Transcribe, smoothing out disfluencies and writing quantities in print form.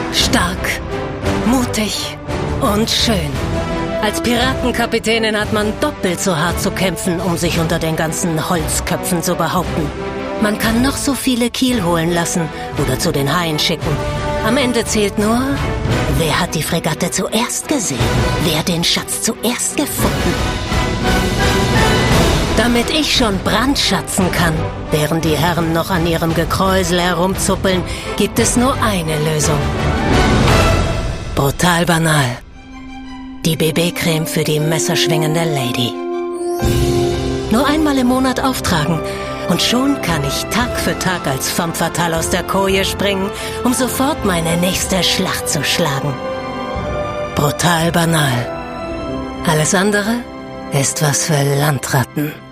Stark, mutig und schön. Als Piratenkapitänin hat man doppelt so hart zu kämpfen, um sich unter den ganzen Holzköpfen zu behaupten. Man kann noch so viele Kiel holen lassen oder zu den Haien schicken. Am Ende zählt nur, wer hat die Fregatte zuerst gesehen, wer den Schatz zuerst gefunden. Damit ich schon brandschatzen kann, während die Herren noch an ihrem Gekräusel herumzuppeln, gibt es nur eine Lösung. Brutal banal. Die BB-Creme für die messerschwingende Lady. Nur einmal im Monat auftragen und schon kann ich Tag für Tag als femme fatale aus der Koje springen, um sofort meine nächste Schlacht zu schlagen. Brutal banal. Alles andere ist was für Landratten.